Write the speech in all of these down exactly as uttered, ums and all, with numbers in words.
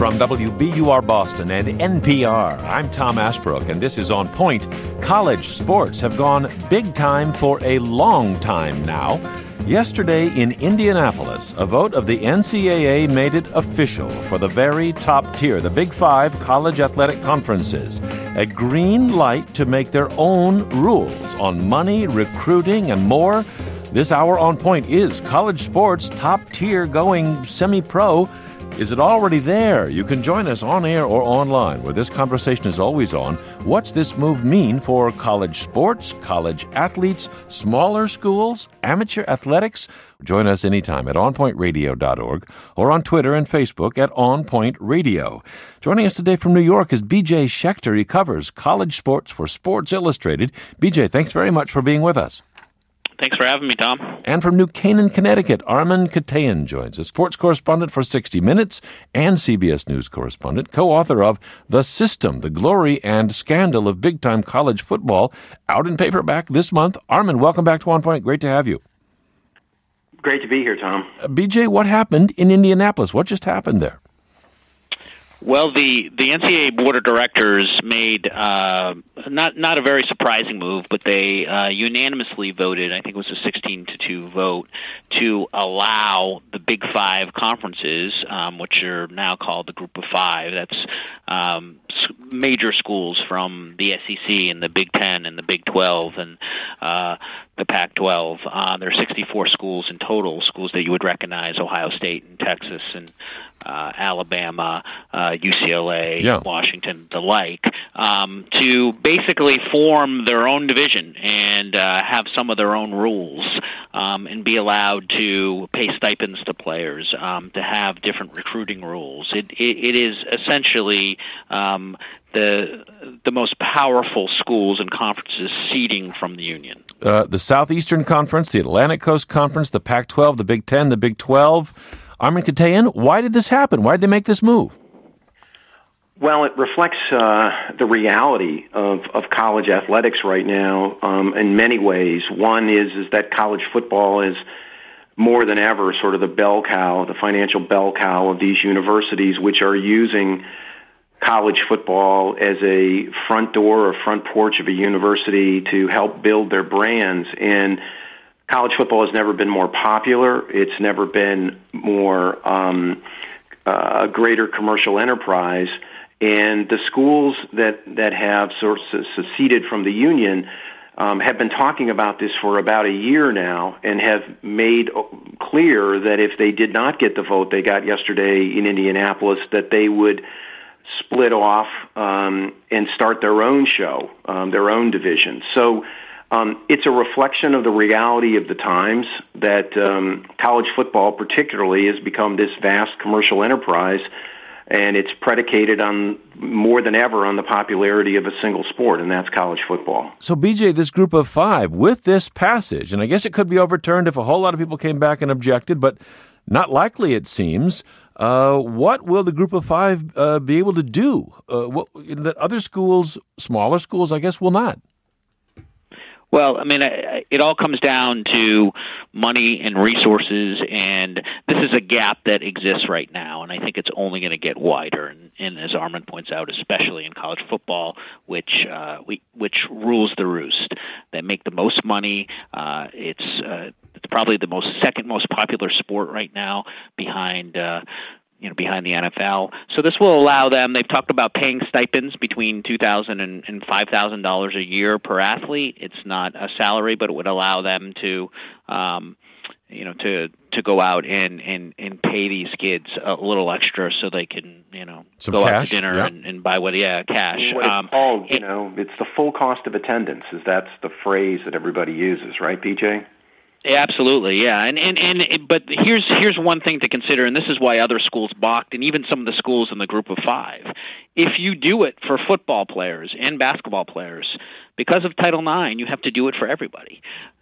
From W B U R Boston and N P R, I'm Tom Ashbrook, and this is On Point. College sports have gone big time for a long time now. Yesterday in Indianapolis, a vote of the N C double A made it official for the very top tier, the Big Five college athletic conferences. A green light to make their own rules on money, recruiting, and more. This hour On Point is college sports top tier going semi-pro. Is it already there? You can join us on air or online, where this conversation is always on. What's this move mean for college sports, college athletes, smaller schools, amateur athletics? Join us anytime at on point radio dot org or on Twitter and Facebook at On Point Radio. Joining us today from New York is B J Schechter. He covers college sports for Sports Illustrated. B J, thanks very much for being with us. Thanks for having me, Tom. And from New Canaan, Connecticut, Armen Keteyian joins us, sports correspondent for sixty minutes and C B S News correspondent, co-author of The System, The Glory and Scandal of Big-Time College Football, out in paperback this month. Armen, welcome back to One Point. Great to have you. Great to be here, Tom. Uh, B J, what happened in Indianapolis? What just happened there? Well, the, the N C double A Board of Directors made uh, not not a very surprising move, but they uh, unanimously voted, I think it was a sixteen to two vote, to allow the Big Five conferences, um, which are now called the Group of Five. That's um, major schools from the S E C and the Big Ten and the Big twelve and uh, the Pac twelve. Uh, there are sixty-four schools in total, schools that you would recognize: Ohio State and Texas and uh, Alabama, uh, U C L A, yeah. Washington, the like, um, to basically form their own division and uh, have some of their own rules um, and be allowed to pay stipends to players, um, to have different recruiting rules. It, it, it is essentially um, the the most powerful schools and conferences seeding from the union. Uh, the Southeastern Conference, the Atlantic Coast Conference, the Pac twelve, the Big Ten, the Big twelve. Armen Keteyian, why did this happen? Why did they make this move? Well, it reflects uh, the reality of, of college athletics right now um, in many ways. One is is that college football is more than ever sort of the bell cow, the financial bell cow of these universities, which are using college football as a front door or front porch of a university to help build their brands. And college football has never been more popular. It's never been more um, uh, a greater commercial enterprise. And the schools that, that have sort of seceded from the union um, have been talking about this for about a year now and have made clear that if they did not get the vote they got yesterday in Indianapolis, that they would split off um, and start their own show, um, their own division. So um, it's a reflection of the reality of the times that um, college football particularly has become this vast commercial enterprise, and it's predicated on more than ever on the popularity of a single sport, and that's college football. So, B J, this Group of Five, with this passage, and I guess it could be overturned if a whole lot of people came back and objected, but not likely, it seems. Uh, what will the Group of Five uh, be able to do uh, what, that other schools, smaller schools, I guess, will not? Well, I mean, it all comes down to money and resources, and this is a gap that exists right now, and I think it's only going to get wider. And, and as Armen points out, especially in college football, which uh, we, which rules the roost. They make the most money. Uh, it's uh, it's probably the most second most popular sport right now, behind. Uh, you know, behind the N F L. So this will allow them, they've talked about paying stipends between two thousand dollars and five thousand dollars a year per athlete. It's not a salary, but it would allow them to, um, you know, to to go out and, and, and pay these kids a little extra so they can, you know, Some go cash, out to dinner yeah. and, and buy what, yeah, cash. What it's um, called, you it, know, it's the full cost of attendance, is that's the phrase that everybody uses, right, B J? Absolutely, yeah, and and and but here's here's one thing to consider, and this is why other schools balked, and even some of the schools in the Group of Five, if you do it for football players and basketball players, because of Title nine, you have to do it for everybody.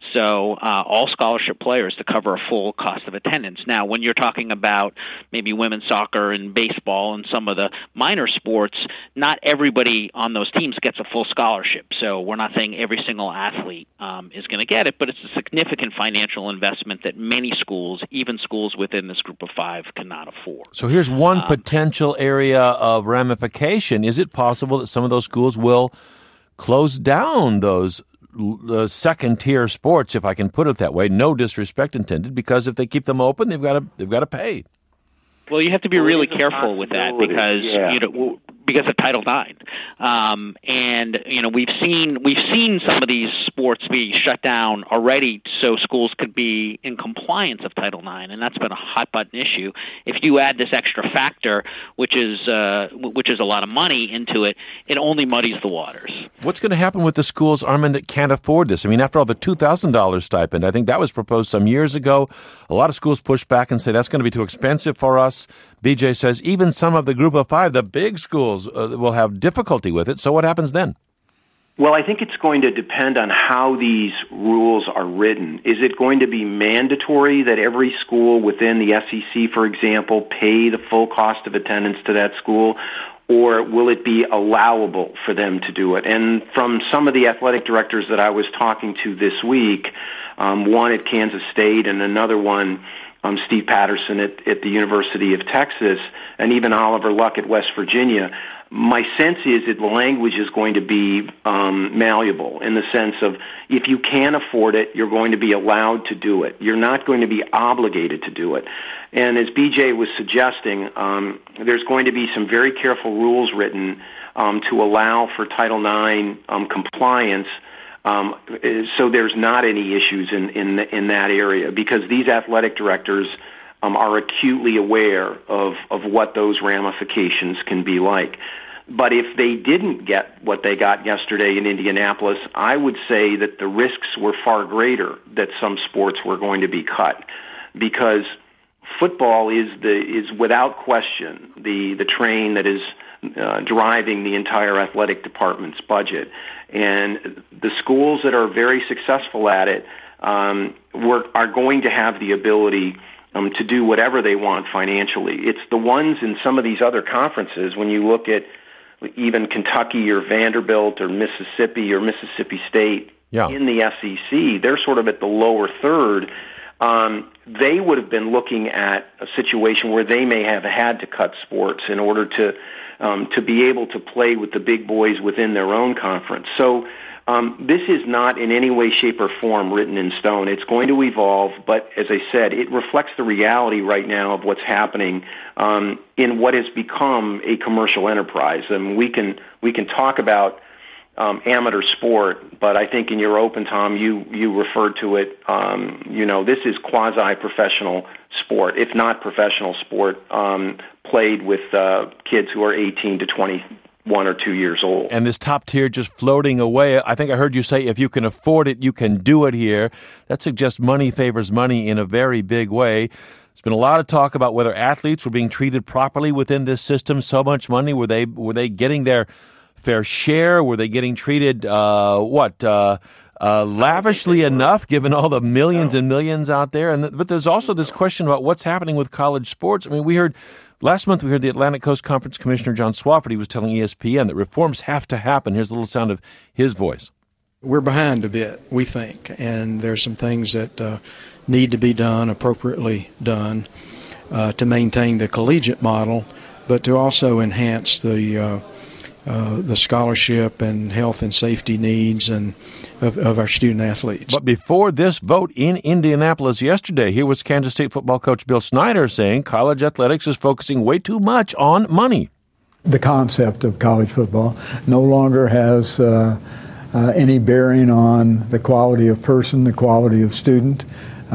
So uh, all scholarship players to cover a full cost of attendance. Now, when you're talking about maybe women's soccer and baseball and some of the minor sports, not everybody on those teams gets a full scholarship. So we're not saying every single athlete um, is going to get it, but it's a significant financial investment that many schools, even schools within this group of five, cannot afford. So here's one um, potential area of ramification. Is it possible that some of those schools will close down those uh, second-tier sports, if I can put it that way? No disrespect intended, because if they keep them open, they've got to they've got to pay. Well, you have to be well, really careful with that because yeah. you know because of Title nine, um, and you know we've seen we've seen some of these sports be shut down already, so schools could be in compliance of Title nine, and that's been a hot button issue. If you add this extra factor, which is uh, which is a lot of money into it, it only muddies the waters. What's going to happen with the schools, Armin, that can't afford this? I mean, after all, the two thousand dollars stipend, I think that was proposed some years ago. A lot of schools push back and say that's going to be too expensive for us. B J says even some of the group of five, the big schools, uh, will have difficulty with it. So what happens then? Well, I think it's going to depend on how these rules are written. Is it going to be mandatory that every school within the S E C, for example, pay the full cost of attendance to that school? Or will it be allowable for them to do it? And from some of the athletic directors that I was talking to this week, um, one at Kansas State and another one, um, Steve Patterson at, at the University of Texas, and even Oliver Luck at West Virginia, my sense is that the language is going to be um, malleable in the sense of if you can afford it, you're going to be allowed to do it. You're not going to be obligated to do it. And as B J was suggesting, um, there's going to be some very careful rules written um, to allow for Title nine um, compliance, um, so there's not any issues in, in, in that area, because these athletic directors um, are acutely aware of, of what those ramifications can be like. But if they didn't get what they got yesterday in Indianapolis, I would say that the risks were far greater that some sports were going to be cut, because football is the is without question the the train that is uh, driving the entire athletic department's budget, and the schools that are very successful at it um, were, are going to have the ability um, to do whatever they want financially. It's the ones in some of these other conferences, when you look at even Kentucky or Vanderbilt or Mississippi or Mississippi State yeah. in the S E C, they're sort of at the lower third. Um, they would have been looking at a situation where they may have had to cut sports in order to um, to be able to play with the big boys within their own conference. So um, this is not in any way, shape, or form written in stone. It's going to evolve, but as I said, it reflects the reality right now of what's happening um, in what has become a commercial enterprise. And we can we can talk about Um, amateur sport, but I think in your open, Tom, you, you referred to it, um, you know, this is quasi-professional sport, if not professional sport, um, played with uh, kids who are eighteen to twenty-one or two years old. And this top tier just floating away. I think I heard you say if you can afford it, you can do it here. That suggests money favors money in a very big way. There's been a lot of talk about whether athletes were being treated properly within this system. So much money, were they were they getting their fair share? Were they getting treated, uh, what, uh, uh, lavishly enough, given all the millions and millions out there? And th- But there's also this question about what's happening with college sports. I mean, we heard, last month we heard the Atlantic Coast Conference Commissioner John Swofford, he was telling E S P N that reforms have to happen. Here's a little sound of his voice. We're behind a bit, we think, and there's some things that uh, need to be done, appropriately done, uh, to maintain the collegiate model, but to also enhance the uh, Uh, the scholarship and health and safety needs and of, of our student athletes. But before this vote in Indianapolis yesterday, here was Kansas State football coach Bill Snyder saying college athletics is focusing way too much on money. The concept of college football no longer has uh, uh, any bearing on the quality of person, the quality of student.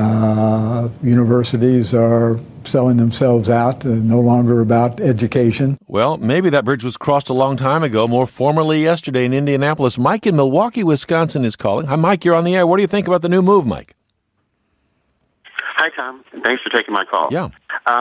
Uh, universities are selling themselves out, uh, no longer about education. Well, maybe that bridge was crossed a long time ago, more formally yesterday in Indianapolis. Mike in Milwaukee, Wisconsin is calling. Hi, Mike, you're on the air. What do you think about the new move, Mike? Hi, Tom. Thanks for taking my call. Yeah. Um,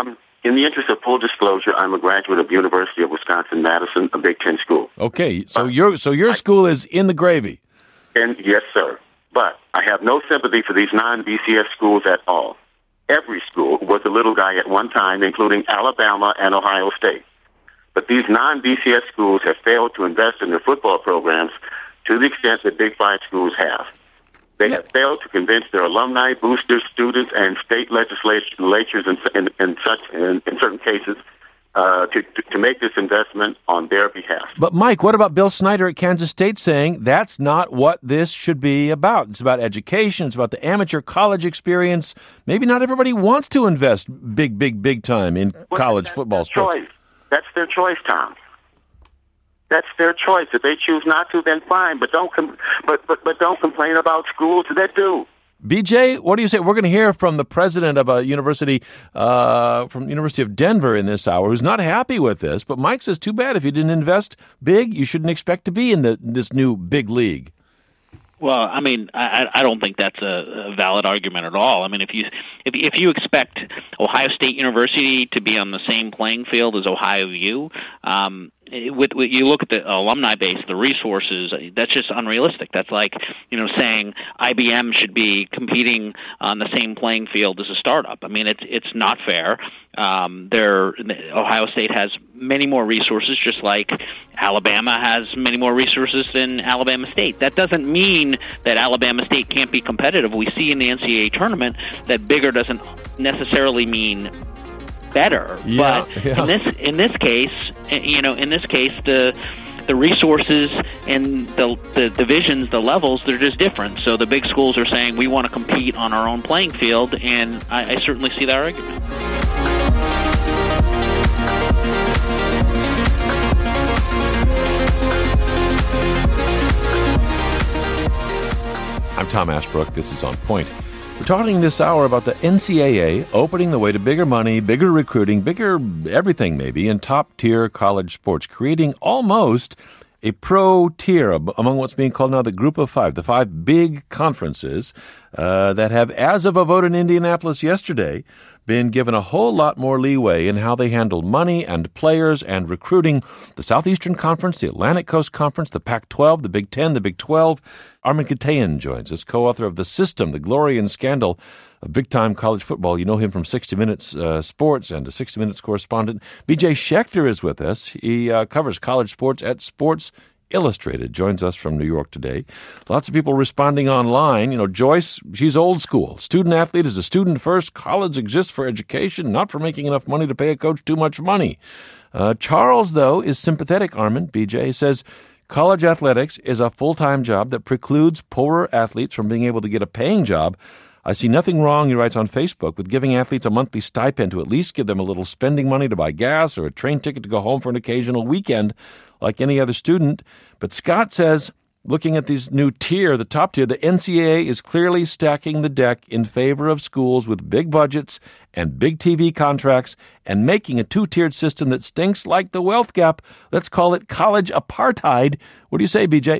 in the interest of full disclosure, I'm a graduate of University of Wisconsin-Madison, a Big Ten school. Okay, so but your so your I, school is in the gravy. And yes, sir. But I have no sympathy for these non-B C S schools at all. Every school was a little guy at one time, including Alabama and Ohio State. But these non-B C S schools have failed to invest in their football programs to the extent that Big Five schools have. They have failed to convince their alumni, boosters, students, and state legislatures in, in, in such in, in certain cases uh, to, to to make this investment on their behalf. But Mike, what about Bill Snyder at Kansas State saying that's not what this should be about? It's about education. It's about the amateur college experience. Maybe not everybody wants to invest big, big, big time in well, college that's football their sports. Choice. That's their choice, Tom. That's their choice. If they choose not to, then fine. But don't com- but, but but don't complain about schools that do. B J, what do you say? We're going to hear from the president of a university, uh, from the University of Denver in this hour, who's not happy with this. But Mike says, too bad. If you didn't invest big, you shouldn't expect to be in the, this new big league. Well, I mean, I, I don't think that's a, a valid argument at all. I mean, if you if if you expect Ohio State University to be on the same playing field as Ohio U, um, with, with you look at the alumni base, the resources, that's just unrealistic. That's like, you know, saying I B M should be competing on the same playing field as a startup. I mean, it's it's not fair. Um, there, Ohio State has many more resources, just like Alabama has many more resources than Alabama State. That doesn't mean that Alabama State can't be competitive. We see in the N C double A tournament that bigger doesn't necessarily mean better. Yeah, but yeah. in this in this case, you know, in this case, the the resources and the the divisions, the levels, they're just different. So the big schools are saying we want to compete on our own playing field, and I, I certainly see that argument. I'm Tom Ashbrook. This is On Point. We're talking this hour about the N C double A opening the way to bigger money, bigger recruiting, bigger everything maybe in top-tier college sports, creating almost a pro tier among what's being called now the Group of Five, the five big conferences uh, that have, as of a vote in Indianapolis yesterday, been given a whole lot more leeway in how they handle money and players and recruiting. The Southeastern Conference, the Atlantic Coast Conference, the Pac twelve, the Big Ten, the Big twelve. Armin Katayan joins us, co-author of The System, The Glory and Scandal of Big-Time College Football. You know him from sixty minutes uh, Sports and a sixty minutes correspondent. B J Schechter is with us. He uh, covers college sports at Sports Illustrated, joins us from New York today. Lots of people responding online. You know, Joyce, she's old school. Student athlete is a student first. College exists for education, not for making enough money to pay a coach too much money. Uh, Charles, though, is sympathetic, Armin. B J says college athletics is a full-time job that precludes poorer athletes from being able to get a paying job. I see nothing wrong, he writes on Facebook, with giving athletes a monthly stipend to at least give them a little spending money to buy gas or a train ticket to go home for an occasional weekend like any other student. But Scott says, looking at these new tier, the top tier, the N C double A is clearly stacking the deck in favor of schools with big budgets and big T V contracts and making a two-tiered system that stinks like the wealth gap. Let's call it college apartheid. What do you say, B J?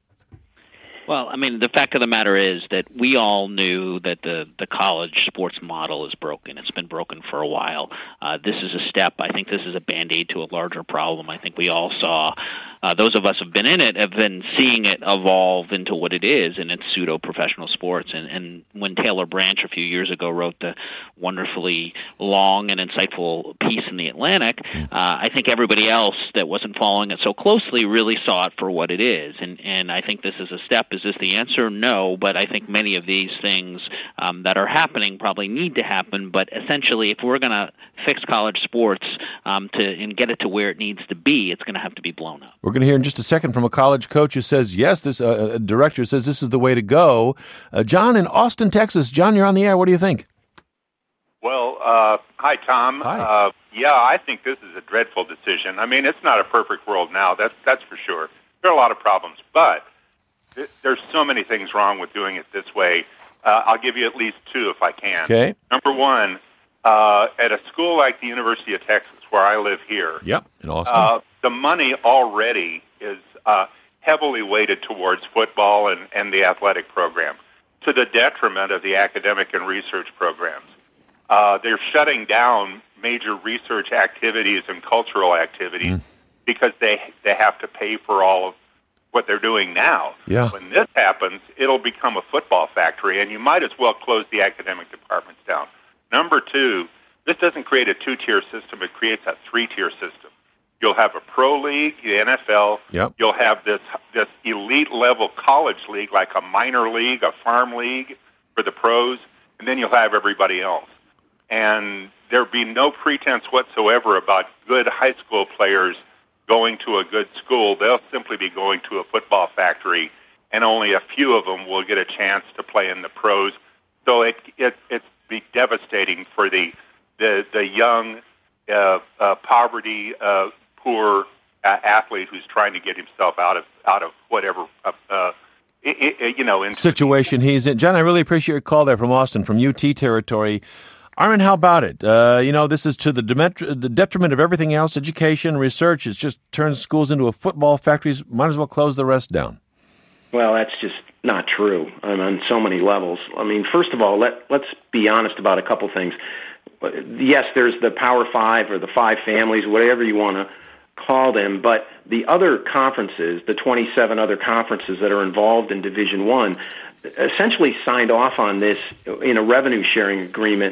Well, I mean, the fact of the matter is that we all knew that the, the college sports model is broken. It's been broken for a while. Uh, this is a step. I think this is a Band-Aid to a larger problem. I think we all saw, uh, those of us who have been in it, have been seeing it evolve into what it is, and it's pseudo-professional sports. And, and when Taylor Branch a few years ago wrote the wonderfully long and insightful piece in The Atlantic, uh, I think everybody else that wasn't following it so closely really saw it for what it is. And, and I think this is a step. Is this the answer? No, but I think many of these things um, that are happening probably need to happen. But essentially, if we're going to fix college sports um, to and get it to where it needs to be, it's going to have to be blown up. We're going to hear in just a second from a college coach who says, yes, this uh, a director says this is the way to go. Uh, John in Austin, Texas. John, you're on the air. What do you think? Well, uh, hi, Tom. Hi. Uh, yeah, I think this is a dreadful decision. I mean, it's not a perfect world now, that's, that's for sure. There are a lot of problems, but there's so many things wrong with doing it this way. Uh, I'll give you at least two if I can. Okay. Number one, uh, at a school like the University of Texas, where I live here, Yep, in Austin. uh, the money already is uh, heavily weighted towards football and, and the athletic program, to the detriment of the academic and research programs. Uh, they're shutting down major research activities and cultural activities Mm. because they they have to pay for all of what they're doing now. Yeah. When this happens, it'll become a football factory, and you might as well close the academic departments down. Number two, this doesn't create a two-tier system. It creates a three-tier system. You'll have a pro league, the N F L. Yep. You'll have this this elite-level college league, like a minor league, a farm league for the pros, and then you'll have everybody else. And there'll be no pretense whatsoever about good high school players going to a good school. They'll simply be going to a football factory, and only a few of them will get a chance to play in the pros. So it it it'd be devastating for the the the young, uh, uh, poverty, uh, poor uh, athlete who's trying to get himself out of out of whatever uh, uh, it, it, you know into situation he's in. John, I really appreciate your call there from Austin, from U T territory. Armin, how about it? Uh, you know, this is to the, demet- the detriment of everything else, education, research. It just turns schools into a football factories. Might as well close the rest down. Well, that's just not true um, on so many levels. I mean, first of all, let, let's be honest about a couple things. Yes, there's the Power Five or the five families, whatever you want to call them, but the other conferences, the twenty-seven other conferences that are involved in Division One, essentially signed off on this in a revenue-sharing agreement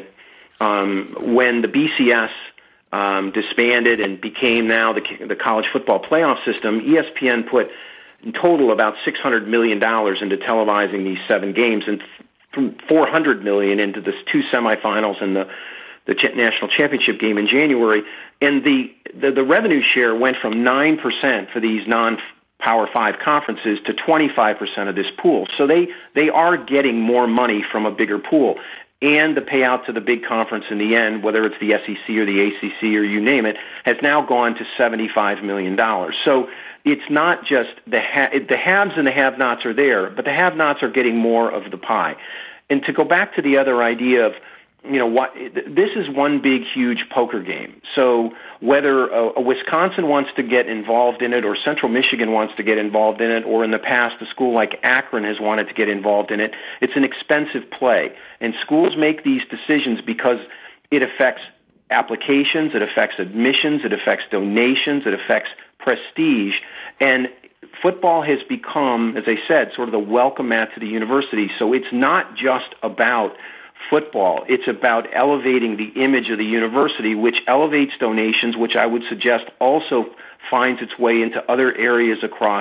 Um, when the B C S um, disbanded and became now the, the college football playoff system, E S P N put in total about six hundred million dollars into televising these seven games and th- four hundred million dollars into the two semifinals and the, the ch- national championship game in January. And the, the, the revenue share went from nine percent for these non-Power Five conferences to twenty-five percent of this pool. So they, they are getting more money from a bigger pool. And the payout to the big conference in the end, whether it's the S E C or the A C C or you name it, has now gone to seventy-five million dollars. So it's not just the ha- the haves and the have-nots are there, but the have-nots are getting more of the pie. And to go back to the other idea of, you know, what this is one big, huge poker game. So whether a, a Wisconsin wants to get involved in it or Central Michigan wants to get involved in it, or in the past a school like Akron has wanted to get involved in it, it's an expensive play. And schools make these decisions because it affects applications, it affects admissions, it affects donations, it affects prestige. And football has become, as I said, sort of the welcome mat to the university. So it's not just about football. It's about elevating the image of the university, which elevates donations, which I would suggest also finds its way into other areas across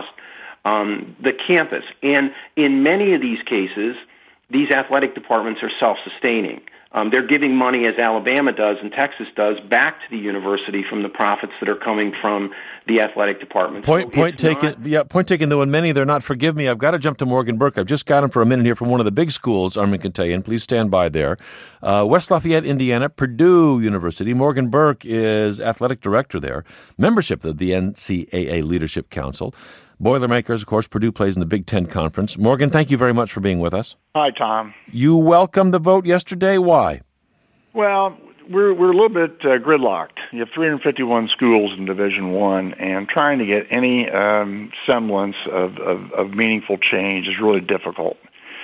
um, the campus. And in many of these cases, these athletic departments are self-sustaining. Um, they're giving money, as Alabama does and Texas does, back to the university from the profits that are coming from the athletic department. Point, so point taken. Not, yeah, point taken. Though in many they're not. Forgive me. I've got to jump to Morgan Burke. I've just got him for a minute here from one of the big schools. Armin can tell you, and please stand by there. Uh, West Lafayette, Indiana, Purdue University. Morgan Burke is athletic director there. Membership of the N C double A Leadership Council. Boilermakers, of course. Purdue plays in the Big Ten Conference. Morgan, thank you very much for being with us. Hi, Tom. You welcomed the vote yesterday. Why? Well, we're we're a little bit uh, gridlocked. You have three hundred fifty-one schools in Division One, and trying to get any um, semblance of, of, of meaningful change is really difficult.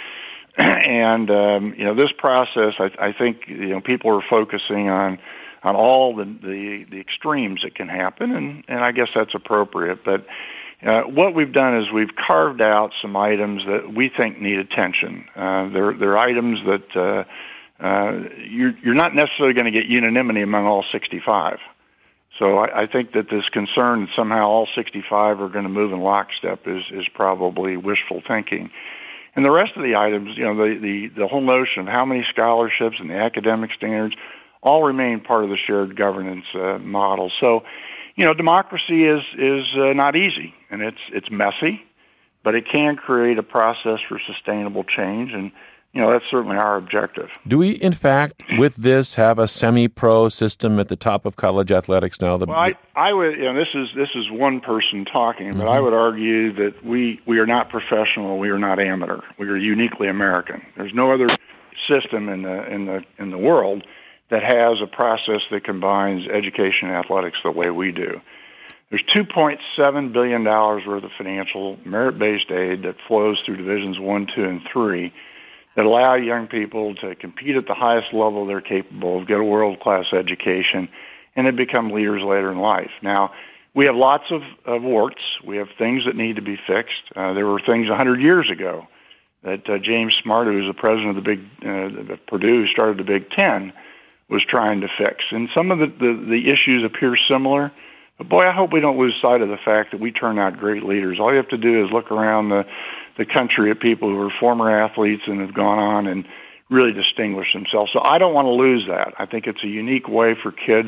And um, you know, this process, I, I think you know people are focusing on on all the, the, the extremes that can happen, and, and I guess that's appropriate. But uh, what we've done is we've carved out some items that we think need attention. Uh, they're they're items that. Uh, Uh, you're, you're not necessarily going to get unanimity among all sixty-five. So I, I think that this concern that somehow all sixty-five are going to move in lockstep is, is probably wishful thinking. And the rest of the items, you know, the, the, the whole notion of how many scholarships and the academic standards all remain part of the shared governance uh, model. So, you know, democracy is, is uh, not easy, and it's, it's messy, but it can create a process for sustainable change, and you know, that's certainly our objective. Do we, in fact, with this, have a semi-pro system at the top of college athletics now? The... Well, I, I would, you know, this is this is one person talking, but Mm-hmm. I would argue that we, we are not professional, we are not amateur, we are uniquely American. There's no other system in the in the in the world that has a process that combines education and athletics the way we do. There's two point seven billion dollars worth of financial merit-based aid that flows through divisions one, two, and three that allow young people to compete at the highest level they're capable of, get a world-class education, and then become leaders later in life. Now, we have lots of, of warts. We have things that need to be fixed. Uh, there were things one hundred years ago that uh, James Smart, who was the president of the Big uh, Purdue, who started the Big Ten, was trying to fix. And some of the, the, the issues appear similar. But, boy, I hope we don't lose sight of the fact that we turn out great leaders. All you have to do is look around the, the country at people who are former athletes and have gone on and really distinguished themselves. So I don't want to lose that. I think it's a unique way for kids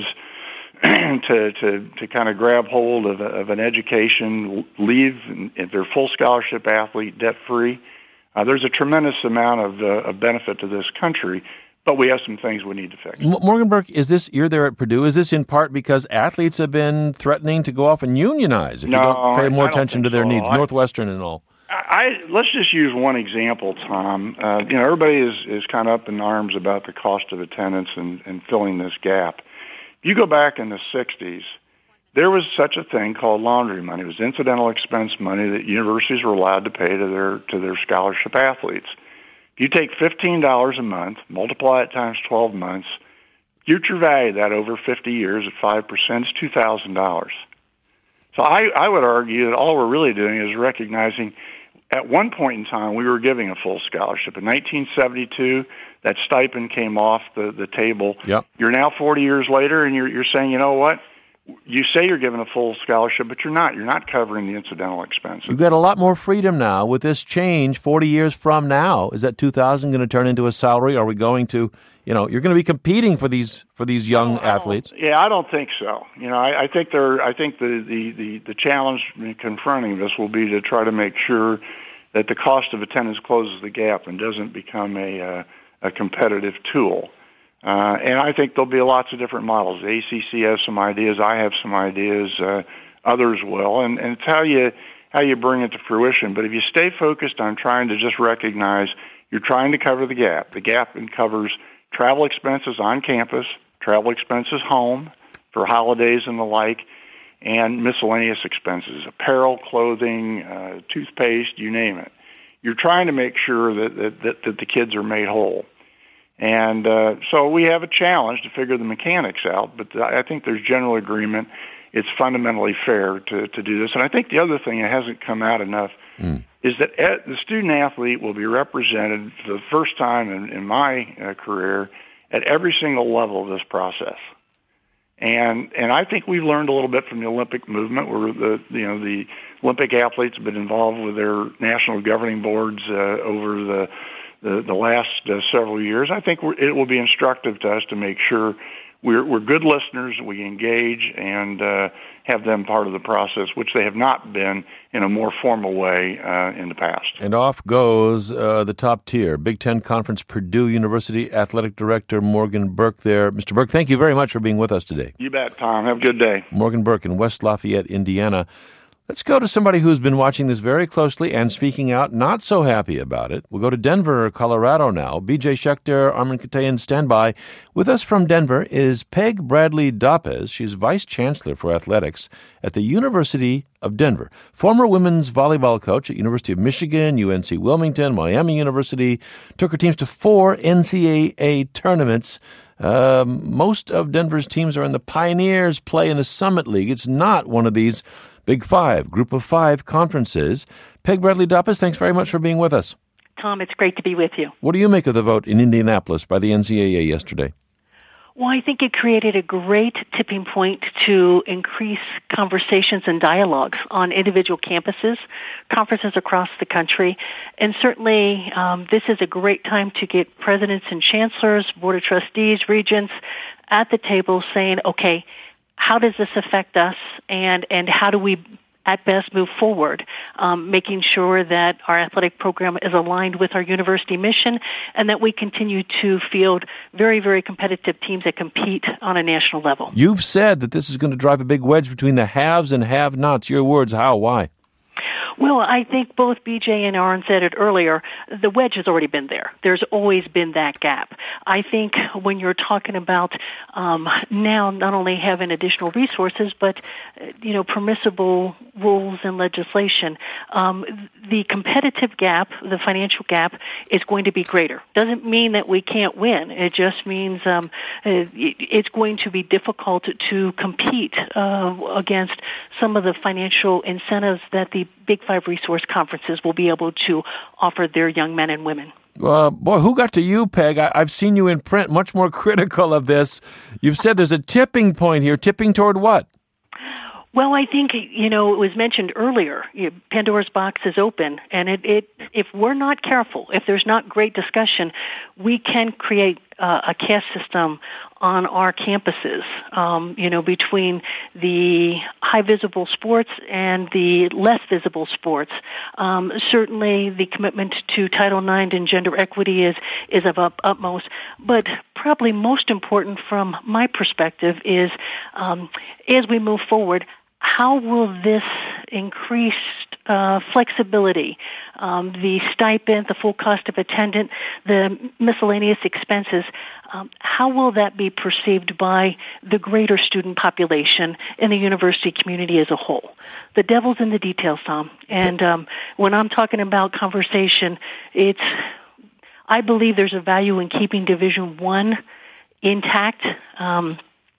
to, to, to kind of grab hold of, a, of an education, leave if they're full scholarship athlete, debt-free. Uh, there's a tremendous amount of, uh, of benefit to this country, but we have some things we need to fix. Morgan Burke, is this, you're there at Purdue, is this in part because athletes have been threatening to go off and unionize if no, you don't pay more attention to their so. needs, I, Northwestern and all? I, let's just use one example, Tom. Uh, you know, everybody is, is kind of up in arms about the cost of attendance and, and filling this gap. If you go back in the sixties, there was such a thing called laundry money. It was incidental expense money that universities were allowed to pay to their to their scholarship athletes. If you take fifteen dollars a month, multiply it times twelve months, future value of that over fifty years at five percent is two thousand dollars. So I, I would argue that all we're really doing is recognizing at one point in time we were giving a full scholarship. In nineteen seventy-two, that stipend came off the, the table. Yep. You're now forty years later and you're, you're saying, you know what? You say you're giving a full scholarship, but you're not. You're not covering the incidental expenses. You've got a lot more freedom now with this change forty years from now. Is that two thousand going to turn into a salary? Are we going to, you know, you're going to be competing for these for these young no, athletes? Yeah, I don't think so. You know, I, I think there. I think the, the, the, the challenge confronting this will be to try to make sure that the cost of attendance closes the gap and doesn't become a uh, a competitive tool. Uh, and I think there'll be lots of different models. The A C C has some ideas. I have some ideas. Uh, others will. And, and it's how you, how you bring it to fruition. But if you stay focused on trying to just recognize you're trying to cover the gap, the gap covers travel expenses on campus, travel expenses home for holidays and the like, and miscellaneous expenses, apparel, clothing, uh, toothpaste, you name it. You're trying to make sure that, that, that, that the kids are made whole. And uh, so we have a challenge to figure the mechanics out, but I think there's general agreement. It's fundamentally fair to, to do this. And I think the other thing that hasn't come out enough mm. is that the student-athlete will be represented for the first time in, in my uh, career at every single level of this process. And and I think we've learned a little bit from the Olympic movement, where the you know the Olympic athletes have been involved with their national governing boards uh, over the the, the last uh, several years. I think we're, it will be instructive to us to make sure we're, we're good listeners, we engage, and uh, have them part of the process, which they have not been in a more formal way uh, in the past. And off goes uh, the top tier, Big Ten Conference, Purdue University Athletic Director Morgan Burke there. Mister Burke, thank you very much for being with us today. You bet, Tom. Have a good day. Morgan Burke in West Lafayette, Indiana. Let's go to somebody who's been watching this very closely and speaking out, not so happy about it. We'll go to Denver, Colorado now. B J Schechter, Armin Katayan, stand by. With us from Denver is Peg Bradley Dopez. She's Vice Chancellor for Athletics at the University of Denver. Former women's volleyball coach at University of Michigan, U N C Wilmington, Miami University. Took her teams to four N C double A tournaments. Um, most of Denver's teams are in the Pioneers play in the Summit League. It's not one of these Big Five, Group of Five conferences. Peg Bradley Dopez, thanks very much for being with us. Tom, it's great to be with you. What do you make of the vote in Indianapolis by the N C double A yesterday? Well, I think it created a great tipping point to increase conversations and dialogues on individual campuses, conferences across the country. And certainly, um, this is a great time to get presidents and chancellors, board of trustees, regents at the table saying, okay, how does this affect us, and, and how do we at best move forward, um, making sure that our athletic program is aligned with our university mission and that we continue to field very, very competitive teams that compete on a national level. You've said that this is going to drive a big wedge between the haves and have-nots. Your words, how, why? Well, I think both B J and Aaron said it earlier. The wedge has already been there. There's always been that gap. I think when you're talking about um, now not only having additional resources, but you know, permissible rules and legislation, um, the competitive gap, the financial gap, is going to be greater. Doesn't mean that we can't win. It just means um, it's going to be difficult to compete uh, against some of the financial incentives that the Big Five resource conferences will be able to offer their young men and women. Uh, boy, who got to you, Peg? I, I've seen you in print much more critical of this. You've said there's a tipping point here. Tipping toward what? Well, I think, you know, it was mentioned earlier, you know, Pandora's box is open, and it, it if we're not careful, if there's not great discussion, we can create uh, a caste system on our campuses, um, you know, between the high visible sports and the less visible sports. Um, certainly the commitment to Title nine and gender equity is, is of up, utmost, but probably most important from my perspective is um, as we move forward, how will this increased uh, flexibility, um, the stipend, the full cost of attendant, the miscellaneous expenses, um, how will that be perceived by the greater student population and the university community as a whole? The devil's in the details, Tom. And um, when I'm talking about conversation, it's I believe there's a value in keeping Division One intact. Um,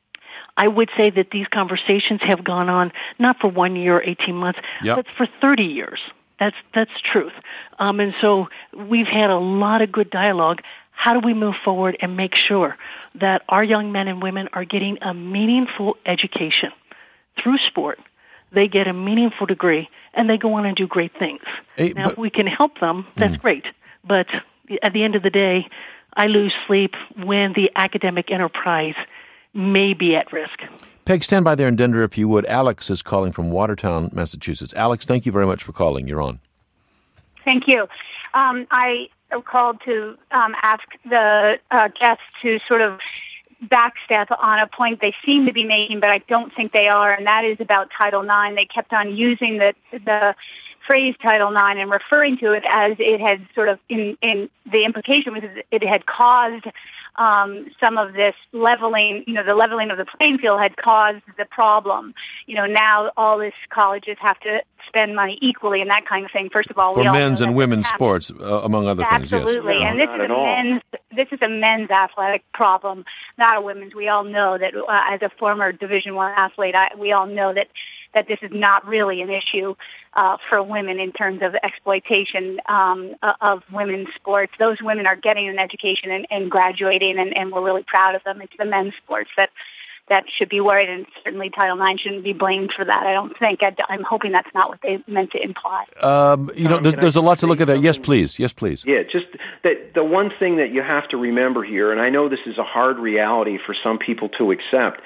I would say that these conversations have gone on not for one year or eighteen months, yep. but for thirty years. That's that's truth. Um, and so we've had a lot of good dialogue. How do we move forward and make sure that our young men and women are getting a meaningful education through sport? They get a meaningful degree, and they go on and do great things. Hey, now, but, if we can help them, that's mm. great. But at the end of the day, I lose sleep when the academic enterprise may be at risk. Peg, stand by there in Denver if you would. Alex is calling from Watertown, Massachusetts. Alex, thank you very much for calling. You're on. Thank you. Um, I called to um, ask the uh, guests to sort of backstep on a point they seem to be making, but I don't think they are, and that is about Title nine. They kept on using the the phrase Title nine and referring to it as it had sort of, in, in the implication was it had caused um, some of this leveling, you know, the leveling of the playing field had caused the problem. You know, now all these colleges have to spend money equally and that kind of thing. First of all, for we all men's and women's happen. sports, uh, among other Absolutely. things. Yes. Absolutely, and this is a men's this is a men's athletic problem, not a women's. We all know that uh, as a former Division One athlete, I, we all know that. that this is not really an issue uh, for women in terms of exploitation um, of women's sports. Those women are getting an education and, and graduating, and, and we're really proud of them. It's the men's sports that that should be worried, and certainly Title nine shouldn't be blamed for that. I don't think. I, I'm hoping that's not what they meant to imply. Um, you know, um, there's, there's a lot to look at there. Yes, please. Yes, please. Yeah, just that the one thing that you have to remember here, and I know this is a hard reality for some people to accept,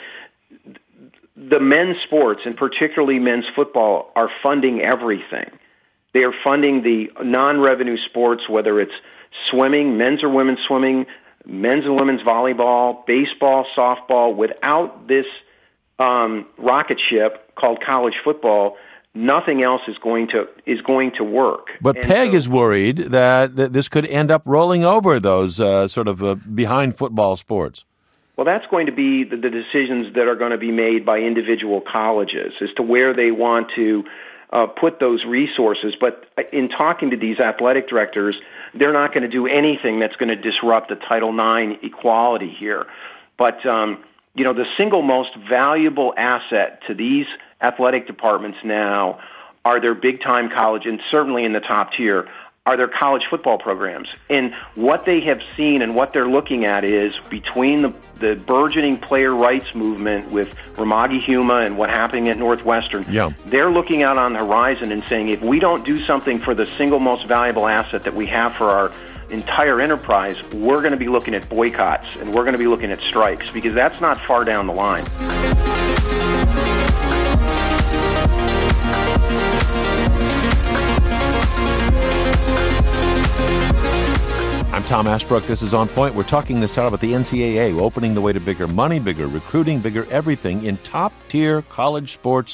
the men's sports, and particularly men's football, are funding everything. They are funding the non-revenue sports, whether it's swimming, men's or women's swimming, men's and women's volleyball, baseball, softball. Without this um, rocket ship called college football, nothing else is going to is going to work. But and Peg so, is worried that, that this could end up rolling over those uh, sort of uh, behind football sports. Well, that's going to be the, the decisions that are going to be made by individual colleges as to where they want to uh, put those resources. But in talking to these athletic directors, they're not going to do anything that's going to disrupt the Title nine equality here. But, um, you know, the single most valuable asset to these athletic departments now are their big-time college, and certainly in the top tier, are their college football programs. And what they have seen and what they're looking at is between the, the burgeoning player rights movement with Ramagi Huma and what happening at Northwestern, yeah. they're looking out on the horizon and saying, if we don't do something for the single most valuable asset that we have for our entire enterprise, we're going to be looking at boycotts and we're going to be looking at strikes, because that's not far down the line. I'm Tom Ashbrook. This is On Point. We're talking this out about the N C double A opening the way to bigger money, bigger recruiting, bigger everything in top-tier college sports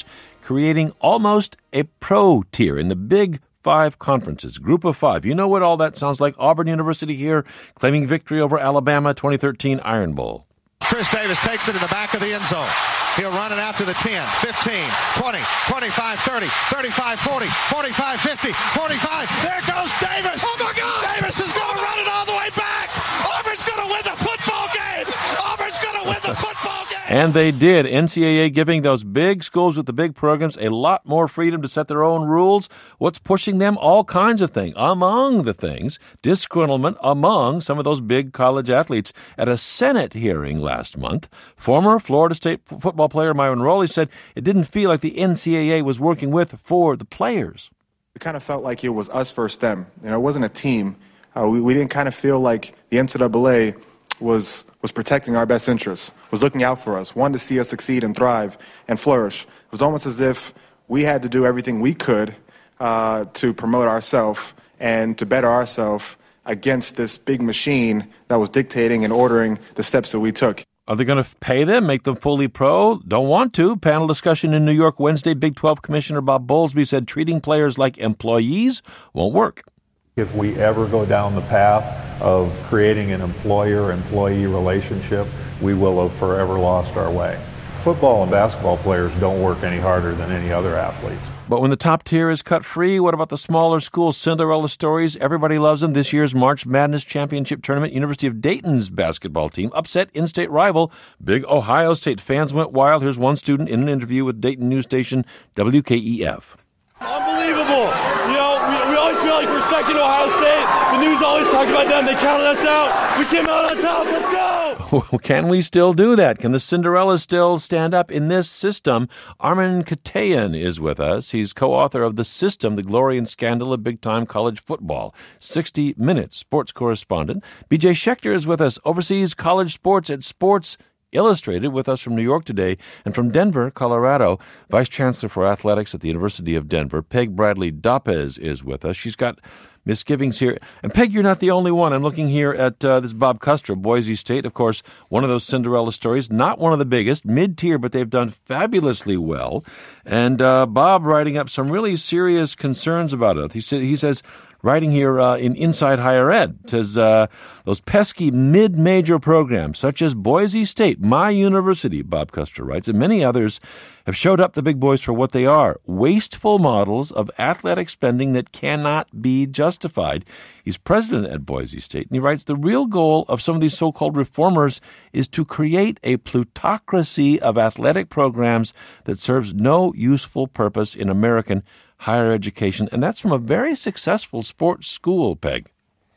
creating almost a pro tier in the Big Five conferences. Group of five. You know what all that sounds like? Auburn University here, claiming victory over Alabama, twenty thirteen Iron Bowl. Chris Davis takes it in the back of the end zone. He'll run it out to the ten, fifteen, twenty, twenty-five, thirty, thirty-five, forty, forty-five, fifty, forty-five. There goes Davis. Oh, my God. Davis is going to run it all the way back. Auburn's going to win the football game. Auburn's going to win the football game. And they did. N C double A giving those big schools with the big programs a lot more freedom to set their own rules. What's pushing them? All kinds of things. Among the things, disgruntlement among some of those big college athletes. At a Senate hearing last month, former Florida State football player Myron Rowley said it didn't feel like the N C double A was working with for the players. It kind of felt like it was us versus them. You know, it wasn't a team. Uh, we, we didn't kind of feel like the N C double A was was protecting our best interests, was looking out for us, wanted to see us succeed and thrive and flourish. It was almost as if we had to do everything we could uh, to promote ourselves and to better ourselves against this big machine that was dictating and ordering the steps that we took. Are they going to pay them, make them fully pro? Don't want to. Panel discussion in New York Wednesday. Big twelve Commissioner Bob Bowlesby said treating players like employees won't work. If we ever go down the path of creating an employer-employee relationship, we will have forever lost our way. Football and basketball players don't work any harder than any other athletes. But when the top tier is cut free, what about the smaller schools? Cinderella stories. Everybody loves them. This year's March Madness Championship Tournament, University of Dayton's basketball team upset in-state rival, Big Ohio State. Fans went wild. Here's one student in an interview with Dayton news station W K E F. Unbelievable. You know, we, we always feel like we're second to Ohio State. The news always talked about them. They counted us out. We came out on top. Let's go. Can we still do that? Can the Cinderellas still stand up in this system? Armin Katayan is with us. He's co-author of The System, The Glory and Scandal of Big-Time College Football. sixty minutes sports correspondent. B J Schechter is with us, oversees college sports at Sports Illustrated, with us from New York today, and from Denver, Colorado, Vice Chancellor for Athletics at the University of Denver, Peg Bradley Dopez is with us. She's got misgivings here. And Peg, you're not the only one. I'm looking here at uh, this Bob Custer, Boise State, of course, one of those Cinderella stories, not one of the biggest, mid-tier, but they've done fabulously well. And uh, Bob writing up some really serious concerns about it. He, sa- he says, writing here uh, in Inside Higher Ed, says uh, those pesky mid-major programs such as Boise State, my university, Bob Custer writes, and many others have showed up the big boys for what they are, wasteful models of athletic spending that cannot be justified. He's president at Boise State, and he writes, the real goal of some of these so-called reformers is to create a plutocracy of athletic programs that serves no useful purpose in American higher education, and that's from a very successful sports school, Peg.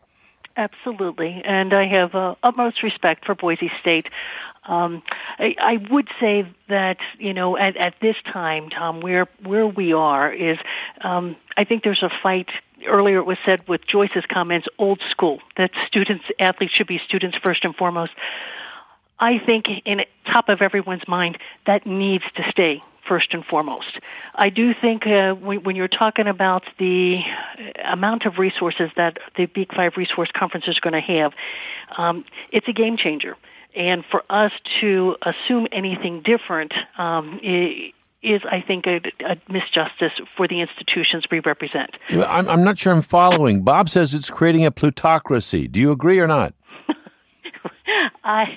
Absolutely, and I have uh, utmost respect for Boise State. Um, I, I would say that, you know, at, at this time, Tom, where where we are is, um, I think there's a fight. Earlier it was said with Joyce's comments, old school, that students, athletes should be students first and foremost. I think in top of everyone's mind, that needs to stay first and foremost. I do think uh, when, when you're talking about the amount of resources that the Big Five Resource Conference is going to have, um, it's a game changer. And for us to assume anything different um, is, I think, a, a misjustice for the institutions we represent. I'm, I'm not sure I'm following. Bob says it's creating a plutocracy. Do you agree or not? I...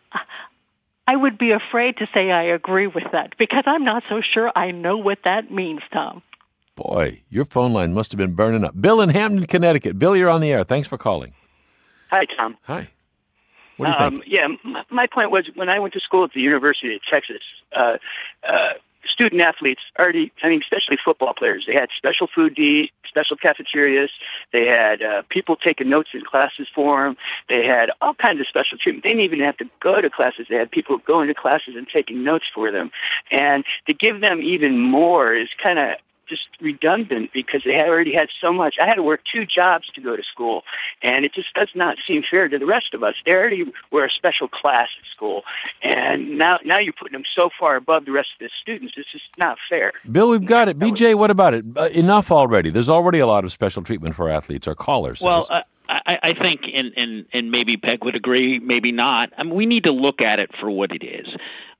I would be afraid to say I agree with that because I'm not so sure I know what that means, Tom. Boy, your phone line must have been burning up. Bill in Hampton, Connecticut. Bill, you're on the air. Thanks for calling. Hi, Tom. Hi. What do you um, think? Yeah, my, my point was when I went to school at the University of Texas, uh, uh, student athletes already, I mean, especially football players, they had special food to eat, special cafeterias. They had uh, people taking notes in classes for them. They had all kinds of special treatment. They didn't even have to go to classes. They had people going to classes and taking notes for them. And to give them even more is kind of just redundant because they had already had so much. I had to work two jobs to go to school, and it just does not seem fair to the rest of us. They already were a special class at school, and now now you're putting them so far above the rest of the students. It's just not fair. Bill, we've got it. B J, what about it? Uh, enough already. There's already a lot of special treatment for athletes. Our caller says. Well, uh, I, I think, and, and, and maybe Peg would agree, maybe not. I mean, we need to look at it for what it is.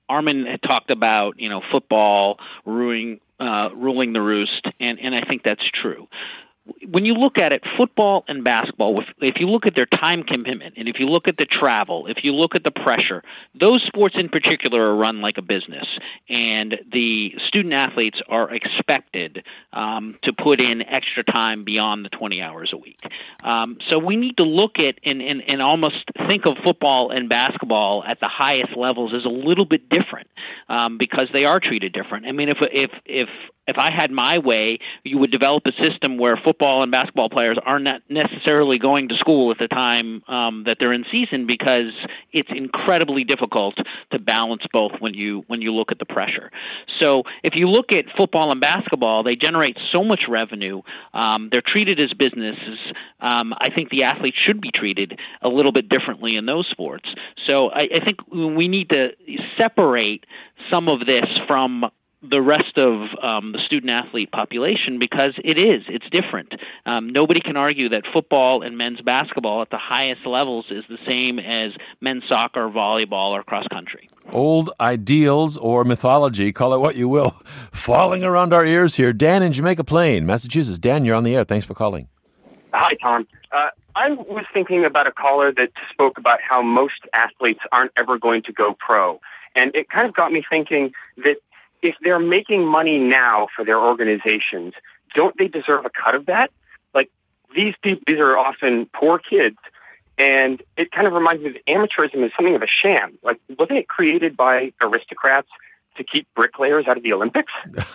Armin had talked about, you know, football ruling, uh, ruling the roost, and, and I think that's true. When you look at it, football and basketball, if you look at their time commitment, and if you look at the travel, if you look at the pressure, those sports in particular are run like a business, and the student athletes are expected um, to put in extra time beyond the twenty hours a week. Um, so we need to look at and, and, and almost think of football and basketball at the highest levels as a little bit different um, because they are treated different. I mean, if if if If I had my way, you would develop a system where football and basketball players are not necessarily going to school at the time um, that they're in season because it's incredibly difficult to balance both when you when you look at the pressure. So if you look at football and basketball, they generate so much revenue. Um, they're treated as businesses. Um, I think the athletes should be treated a little bit differently in those sports. So I, I think we need to separate some of this from the rest of um, the student-athlete population because it is. It's different. Um, nobody can argue that football and men's basketball at the highest levels is the same as men's soccer, volleyball, or cross-country. Old ideals or mythology, call it what you will, falling around our ears here. Dan in Jamaica Plain, Massachusetts. Dan, you're on the air. Thanks for calling. Hi, Tom. Uh, I was thinking about a caller that spoke about how most athletes aren't ever going to go pro. And it kind of got me thinking that if they're making money now for their organizations, don't they deserve a cut of that? Like, these people, these are often poor kids, and it kind of reminds me that amateurism is something of a sham. Like, wasn't it created by aristocrats to keep bricklayers out of the Olympics?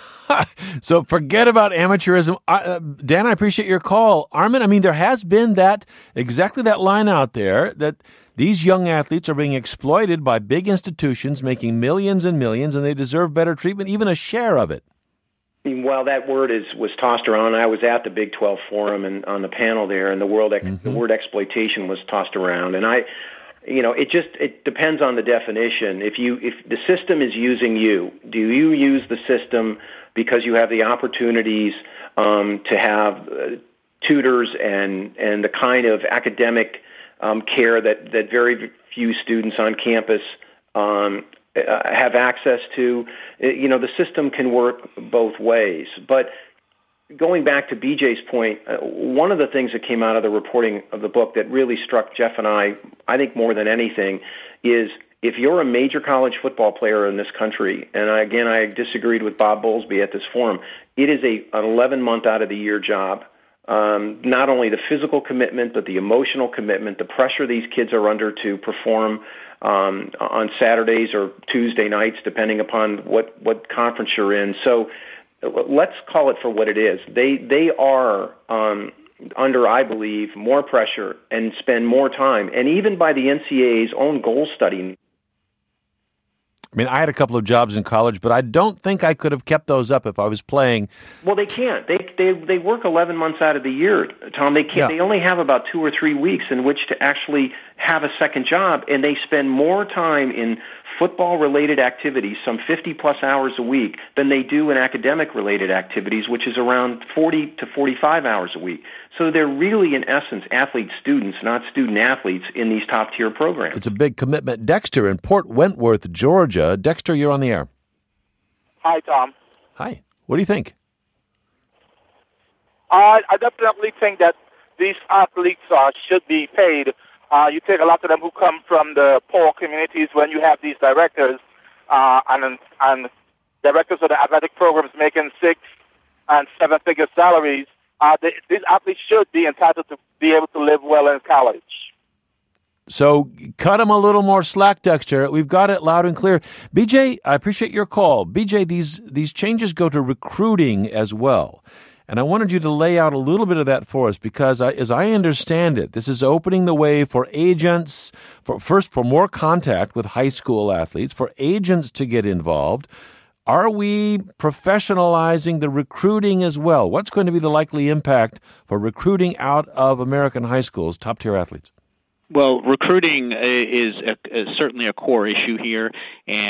So forget about amateurism. Uh, Dan, I appreciate your call. Armin, I mean, there has been that, exactly that line out there that these young athletes are being exploited by big institutions making millions and millions, and they deserve better treatment, even a share of it. Well, that word is was tossed around. I was at the Big twelve Forum and on the panel there, and the, world ex- mm-hmm. the word exploitation was tossed around. And I, you know, it just it depends on the definition. If you if the system is using you, do you use the system because you have the opportunities um, to have uh, tutors and and the kind of academic Um, care that, that very few students on campus um, uh, have access to? You know, the system can work both ways. But going back to B J's point, uh, one of the things that came out of the reporting of the book that really struck Jeff and I, I think more than anything, is if you're a major college football player in this country, and I, again, I disagreed with Bob Bowlesby at this forum, it is a, an eleven-month out-of-the-year job. Um, not only the physical commitment, but the emotional commitment, the pressure these kids are under to perform um, on Saturdays or Tuesday nights, depending upon what, what conference you're in. So let's call it for what it is. They they are um, under, I believe, more pressure and spend more time. And even by the N C A A's own goal study, I mean, I had a couple of jobs in college, but I don't think I could have kept those up if I was playing. Well, they can't. They they they work eleven months out of the year, Tom. They can't. Yeah. They only have about two or three weeks in which to actually have a second job, and they spend more time in football-related activities, some fifty plus hours a week, than they do in academic-related activities, which is around forty to forty-five hours a week. So they're really, in essence, athlete students, not student athletes, in these top-tier programs. It's a big commitment. Dexter in Port Wentworth, Georgia. Dexter, you're on the air. Hi, Tom. Hi. What do you think? Uh, I definitely think that these athletes uh, should be paid. Uh, you take a lot of them who come from the poor communities when you have these directors uh, and and directors of the athletic programs making six and seven-figure salaries. Uh, they, these athletes should be entitled to be able to live well in college. So cut them a little more slack, Dexter. We've got it loud and clear. B J, I appreciate your call. B J, these these changes go to recruiting as well. And I wanted you to lay out a little bit of that for us because, I, as I understand it, this is opening the way for agents, for first, for more contact with high school athletes, for agents to get involved. Are we professionalizing the recruiting as well? What's going to be the likely impact for recruiting out of American high schools, top-tier athletes? Well, recruiting is, a, is certainly a core issue here, and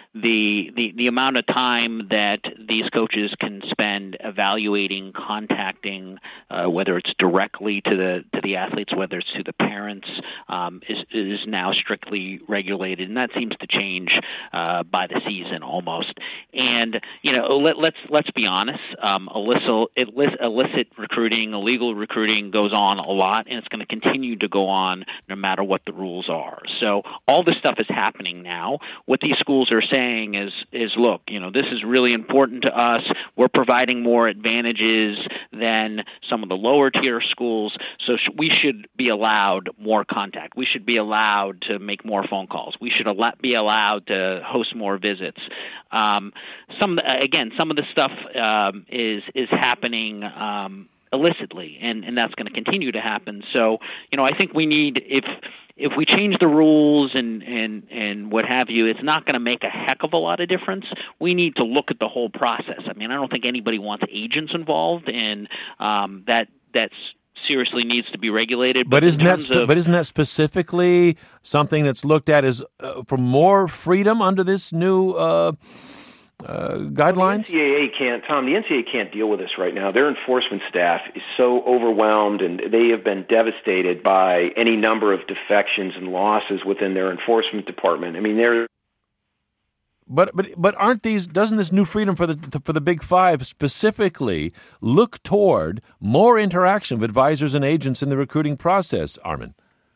the, the the amount of time that these coaches can spend evaluating, contacting, uh, whether it's directly to the to the athletes, whether it's to the parents, um, is is now strictly regulated, and that seems to change uh, by the season almost. And you know, let, let's let's be honest, um, illicit, illicit recruiting, illegal recruiting goes on a lot, and it's going to continue to go on no matter what the rules are. So all this stuff is happening now. What these schools are saying is, is look, you know, this is really important to us. We're providing more advantages than some of the lower tier schools, so sh- we should be allowed more contact. We should be allowed to make more phone calls. We should al- be allowed to host more visits. Um, some again, some of the stuff um, is is happening Um, illicitly, and, and that's going to continue to happen. So, you know, I think we need, if if we change the rules and, and, and what have you, it's not going to make a heck of a lot of difference. We need to look at the whole process. I mean, I don't think anybody wants agents involved, and um, that that's seriously needs to be regulated. But, but isn't that spe- of, but isn't that specifically something that's looked at as uh, for more freedom under this new uh Uh, guidelines? Well, the N C double A can't, Tom, the N C double A can't deal with this right now. Their enforcement staff is so overwhelmed, and they have been devastated by any number of defections and losses within their enforcement department. I mean, they're... But but but aren't these? Doesn't this new freedom for the for the Big Five specifically look toward more interaction with advisors and agents in the recruiting process, Armin?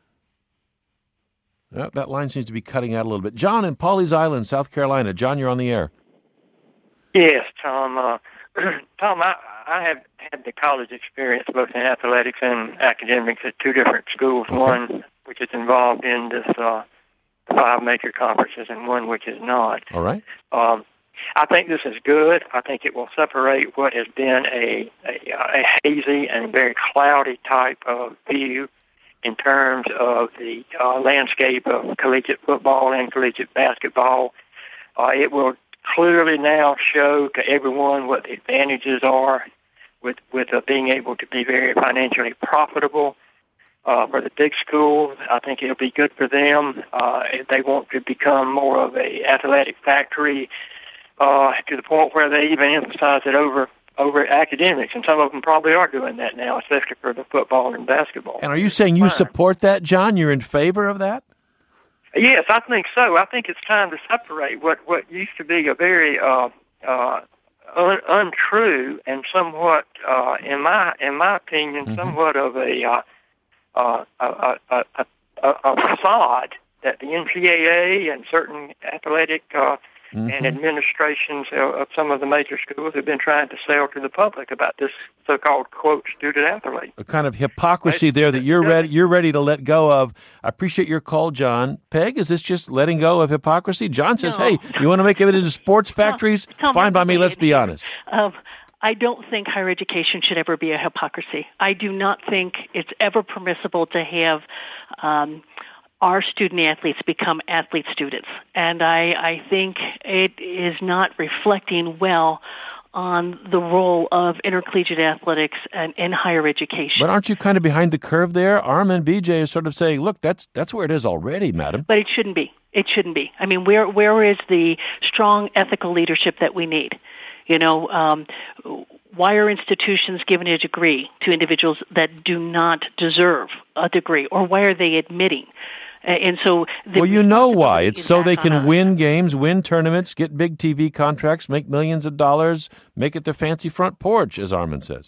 Oh, that line seems to be cutting out a little bit. John in Pawleys Island, South Carolina. John, you're on the air. Yes, Tom. Uh, Tom, I, I have had the college experience both in athletics and academics at two different schools, okay. One which is involved in this uh, five major conferences and one which is not. All right. Um, I think this is good. I think it will separate what has been a, a, a hazy and very cloudy type of view in terms of the uh, landscape of collegiate football and collegiate basketball. Uh, it will clearly now show to everyone what the advantages are with with uh, being able to be very financially profitable uh, for the big schools. I think it'll be good for them uh, if they want to become more of a athletic factory uh, to the point where they even emphasize it over over academics, and some of them probably are doing that now, especially for the football and basketball. And are you saying you support that, John? You're in favor of that? Yes, I think so. I think it's time to separate what, what used to be a very uh, uh, un, untrue and somewhat, uh, in my in my opinion, mm-hmm. somewhat of a, uh, uh, a, a, a, a, a facade that the N C double A and certain athletic uh, mm-hmm. and administrations of some of the major schools have been trying to sell to the public about this so-called, quote, student athlete. A kind of hypocrisy there that you're ready you're ready to let go of. I appreciate your call, John. Peg, is this just letting go of hypocrisy? John says, no. Hey, you want to make it into sports factories? Tom, Fine by me, let's be honest. Um, I don't think higher education should ever be a hypocrisy. I do not think it's ever permissible to have um, our student athletes become athlete students. And I, I think it is not reflecting well on the role of intercollegiate athletics and in higher education. But aren't you kind of behind the curve there? Armin and B J is sort of saying, look, that's that's where it is already, madam. But it shouldn't be. It shouldn't be. I mean, where where is the strong ethical leadership that we need? You know, um, why are institutions giving a degree to individuals that do not deserve a degree? Or why are they admitting? And so, the well, you know why. It's so they can win games, win tournaments, get big T V contracts, make millions of dollars, make it their fancy front porch, as Armin says.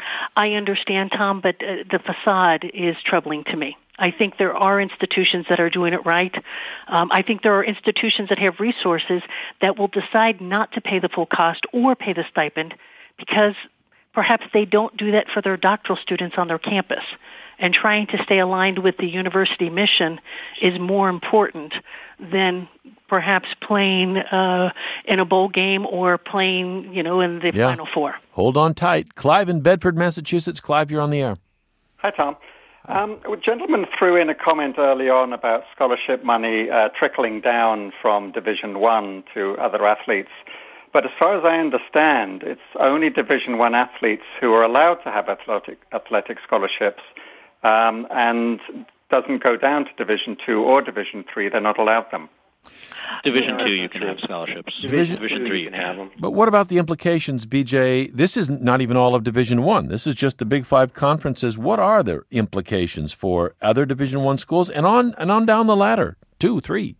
I understand, Tom, but uh, the facade is troubling to me. I think there are institutions that are doing it right. Um, I think there are institutions that have resources that will decide not to pay the full cost or pay the stipend because perhaps they don't do that for their doctoral students on their campus. And trying to stay aligned with the university mission is more important than perhaps playing uh, in a bowl game or playing, you know, in the yeah. Final Four. Hold on tight. Clive in Bedford, Massachusetts. Clive, you're on the air. Hi, Tom. Um, a gentleman threw in a comment early on about scholarship money uh, trickling down from Division One to other athletes. But as far as I understand, it's only Division One athletes who are allowed to have athletic, athletic scholarships. Um, and doesn't go down to Division Two or Division Three. They're not allowed them. Division Yeah, two, you that's can true. have scholarships. Division, Division three, you can have them. But what about the implications, B J? This is not even all of Division One. This is just the Big Five conferences. What are the implications for other Division One schools and on and on down the ladder? Two, three.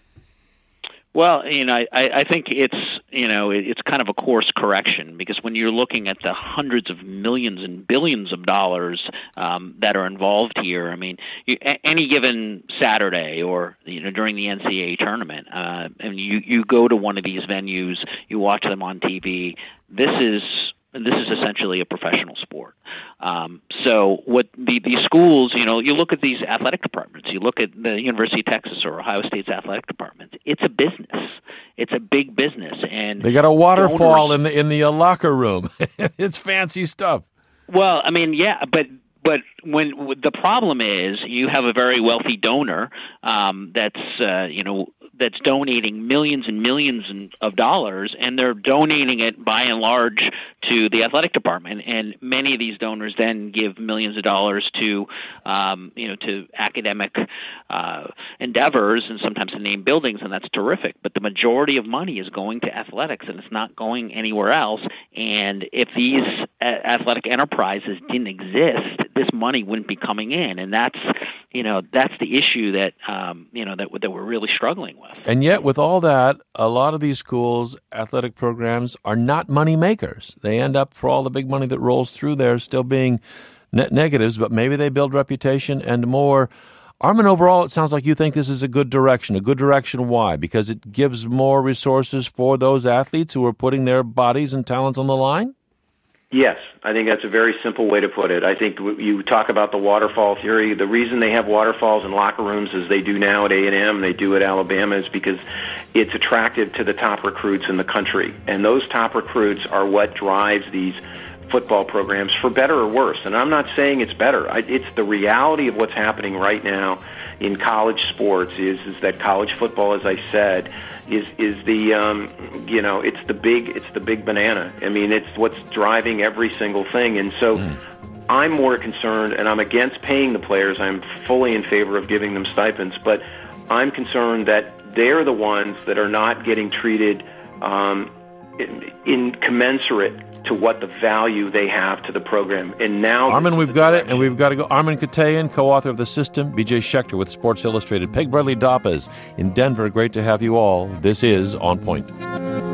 Well, you know, I, I think it's you know it's kind of a course correction, because when you're looking at the hundreds of millions and billions of dollars um, that are involved here, I mean, you, a, any given Saturday or you know during the N C double A tournament, uh, and you you go to one of these venues, you watch them on T V. This is this is essentially a professional sport. Um, so what the, the schools, you know, you look at these athletic departments, you look at the University of Texas or Ohio State's athletic departments, it's a business. It's a big business. And they got a waterfall donors, in the in the uh, locker room. It's fancy stuff. Well, I mean, yeah, but but when the problem is you have a very wealthy donor um, that's, uh, you know, that's donating millions and millions of dollars, and they're donating it by and large to the athletic department. And many of these donors then give millions of dollars to, um, you know, to academic uh, endeavors and sometimes to name buildings, and that's terrific. But the majority of money is going to athletics, and it's not going anywhere else. And if these athletic enterprises didn't exist, this money wouldn't be coming in, and that's, you know, that's the issue that, um, you know, that that we're really struggling with. And yet, with all that, a lot of these schools' athletic programs are not money makers. They end up, for all the big money that rolls through there, still being net negatives, but maybe they build reputation and more. Armin, overall, it sounds like you think this is a good direction. A good direction, why? Because it gives more resources for those athletes who are putting their bodies and talents on the line? Yes, I think that's a very simple way to put it. I think you talk about the waterfall theory. The reason they have waterfalls in locker rooms as they do now at A and M, they do at Alabama, is because it's attractive to the top recruits in the country. And those top recruits are what drives these football programs, for better or worse. And I'm not saying it's better. I, it's the reality of what's happening right now in college sports is, is that college football, as I said, is is the um, you know it's the big it's the big banana. I mean, it's what's driving every single thing. And so mm. I'm more concerned, and I'm against paying the players. I'm fully in favor of giving them stipends, but I'm concerned that they're the ones that are not getting treated um, in, in commensurate to what the value they have to the program. And now, Armin, we've got it, and we've got to go. Armin Katayan, co-author of The System, B J Schechter with Sports Illustrated, Peg Bradley Dappas in Denver. Great to have you all. This is On Point.